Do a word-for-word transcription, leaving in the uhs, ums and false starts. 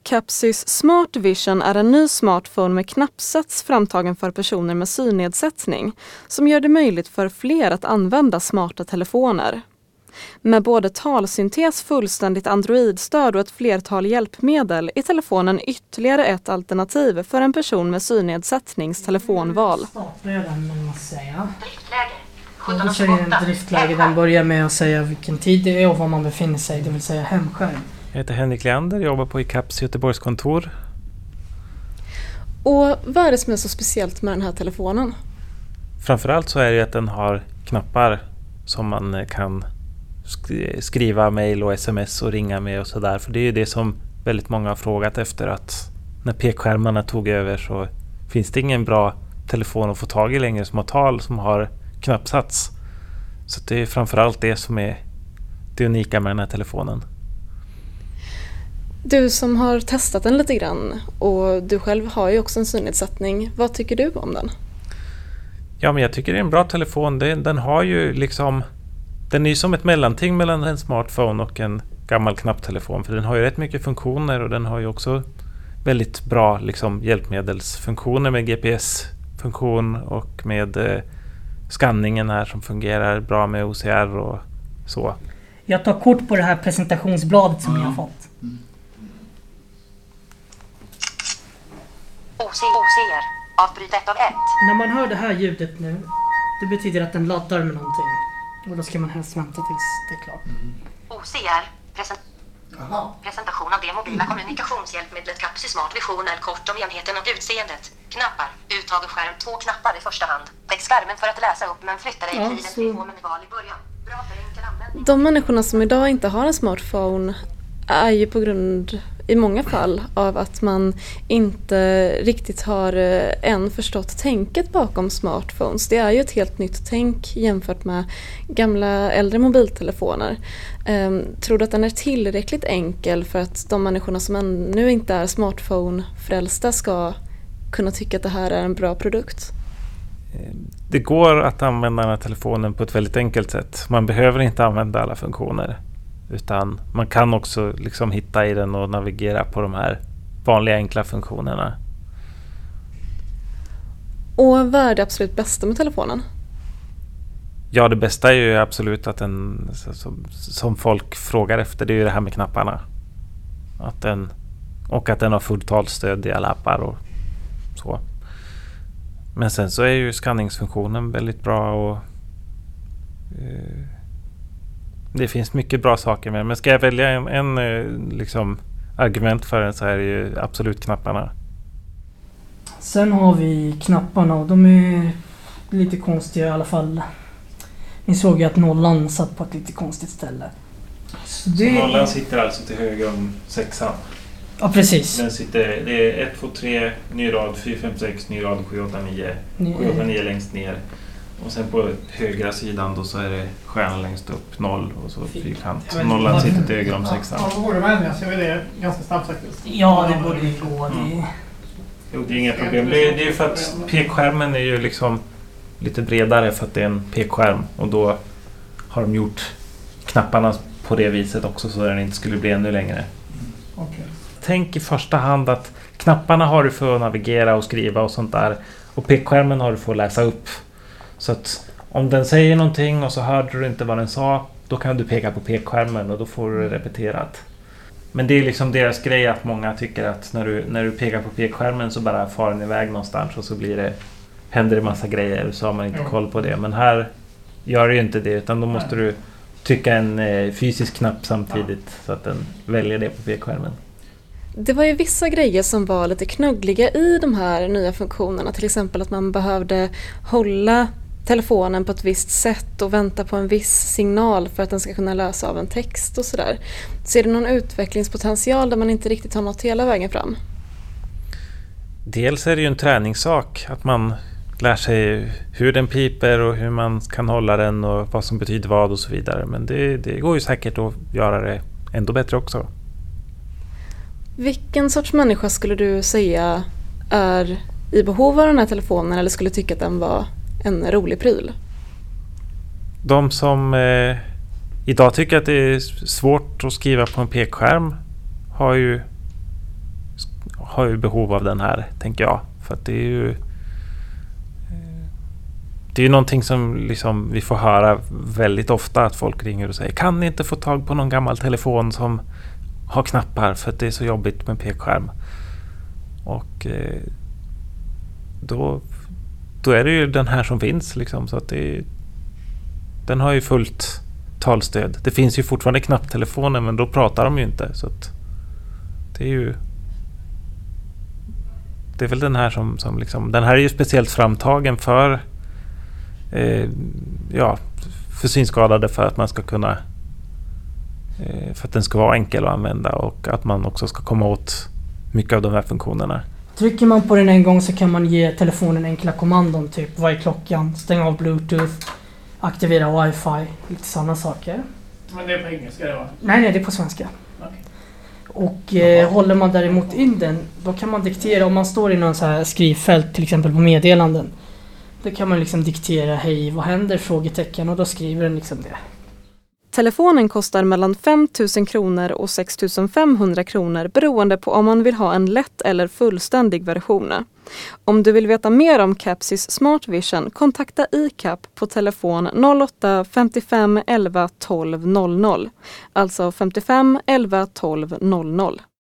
Capsys Smart Vision är en ny smartphone med knappsats framtagen för personer med synnedsättning som gör det möjligt för fler att använda smarta telefoner. Med både talsyntes, fullständigt Android-stöd och ett flertal hjälpmedel är telefonen ytterligare ett alternativ för en person med synnedsättnings telefonval. Startar jag den med att säga. Och då säger en driftläge, den börjar med att säga vilken tid det är och var man befinner sig, det vill säga hemskärm. Jag heter Henrik Leander, jobbar på Caps Göteborgs kontor. Och vad är det som är så speciellt med den här telefonen? Framförallt så är det att den har knappar som man kan skriva mejl och sms och ringa med och sådär. För det är ju det som väldigt många har frågat efter, att när pekskärmarna tog över så finns det ingen bra telefon att få tag i längre som har tal som har knappsats. Så det är framförallt det som är det unika med den här telefonen. Du som har testat den lite grann och du själv har ju också en synnedsättning. Vad tycker du om den? Ja, men jag tycker det är en bra telefon. Den, den har ju liksom... Den är ju som ett mellanting mellan en smartphone och en gammal knapptelefon. För den har ju rätt mycket funktioner och den har ju också väldigt bra liksom, hjälpmedelsfunktioner med G P S-funktion och med eh, skanningen här som fungerar bra med O C R och så. Jag tar kort på det här presentationsbladet som mm. jag har fått. Mm. O C R, avbryt ett av ett. När man hör det här ljudet nu, det betyder att den laddar med någonting. Och då ska man helst vänta tills det är klart. Mm. O C R, present- presentation av det mobila kommunikationshjälpmedlet Capsy Smart Vision är kort om enheten och utseendet. Knappar, uttag och skärm, två knappar i första hand. Täck skärmen för att läsa upp men flytta dig ja, tiden till två med val i början. Bra för enkel användning. De människorna som idag inte har en smartphone är ju på grund i många fall av att man inte riktigt har än förstått tänket bakom smartphones. Det är ju ett helt nytt tänk jämfört med gamla äldre mobiltelefoner. Ehm, tror du att den är tillräckligt enkel för att de människorna som ännu inte är smartphone-frälsta ska kunna tycka att det här är en bra produkt? Det går att använda den här telefonen på ett väldigt enkelt sätt. Man behöver inte använda alla funktioner. Utan man kan också liksom hitta i den och navigera på de här vanliga enkla funktionerna. Och vad är det absolut bästa med telefonen? Ja, det bästa är ju absolut att den, som, som folk frågar efter, det är ju det här med knapparna. Att den, och att den har fulltalsstöd i alla appar och så. Men sen så är ju skanningsfunktionen väldigt bra och eh, det finns mycket bra saker med. Men ska jag välja en, en liksom, argument för den så är det ju absolut knapparna. Sen har vi knapparna och de är lite konstiga i alla fall. Ni såg ju att nollan satt på ett lite konstigt ställe. Så, det... så nollan sitter alltså till höger om sexan? Ja, precis. Den sitter, det är ett, två, tre, ny rad, fyra, fem, sex, ny rad, sju, åtta, nio. sju, åtta, nio längst ner. Och sen på högra sidan då så är det stjärnan längst upp, noll och så fyrkant. Så nollan sitter till höger om sexan. Ja, då borde det med. Jag det ganska snabbt faktiskt. Ja, det borde ju gå. Mm. Jo, det är inga problem. Det är, det är för att pekskärmen är ju liksom lite bredare för att det är en pekskärm. Och då har de gjort knapparna på det viset också så att den inte skulle bli ännu längre. Mm. Okay. Tänk i första hand att knapparna har du för att navigera och skriva och sånt där. Och pekskärmen har du för att läsa upp. Så att om den säger någonting och så hörde du inte vad den sa, då kan du peka på pekskärmen och då får du det repeterat. Men det är liksom deras grej att många tycker att när du, när du pekar på pekskärmen så bara far den iväg någonstans och så blir det, händer det massa grejer så har man inte koll på det. Men här gör det ju inte det utan då måste du trycka en eh, fysisk knapp samtidigt så att den väljer det på pekskärmen. Det var ju vissa grejer som var lite knuggliga i de här nya funktionerna. Till exempel att man behövde hålla telefonen på ett visst sätt och vänta på en viss signal för att den ska kunna läsa av en text och sådär. Ser du någon utvecklingspotential där man inte riktigt har nått hela vägen fram? Dels är det ju en träningssak att man lär sig hur den piper och hur man kan hålla den och vad som betyder vad och så vidare. Men det, det går ju säkert att göra det ändå bättre också. Vilken sorts människa skulle du säga är i behov av den här telefonen eller skulle tycka att den var en rolig pryl? De som eh, idag tycker att det är svårt att skriva på en pekskärm har ju har ju behov av den här, tänker jag. För att det är ju det är ju någonting som liksom vi får höra väldigt ofta, att folk ringer och säger, kan ni inte få tag på någon gammal telefon som har knappar för att det är så jobbigt med pekskärm. Och eh, då, då är det ju den här som finns liksom, så att det, den har ju fullt talstöd. Det finns ju fortfarande knapptelefoner, men då pratar de ju inte, så att det är ju det är väl den här som, som liksom, den här är ju speciellt framtagen för eh, ja, för synskadade, för att man ska kunna eh, för att den ska vara enkel att använda och att man också ska komma åt mycket av de här funktionerna. Trycker man på den en gång så kan man ge telefonen enkla kommandon, typ vad är klockan, stänga av Bluetooth, aktivera wifi, lite sådana saker. Men det är på engelska det, va? Nej, nej, det är på svenska. Okay. Och eh, håller man däremot in den, då kan man diktera, om man står i någon så här skrivfält, till exempel på meddelanden, då kan man liksom diktera hej, vad händer, frågetecken, och då skriver den liksom det. Telefonen kostar mellan fem tusen kronor och sex tusen femhundra kronor beroende på om man vill ha en lätt eller fullständig version. Om du vill veta mer om Capsys Smart Vision, kontakta I C A P på telefon noll åtta femtiofem elva tolv noll noll, alltså femtiofem elva tolv noll noll.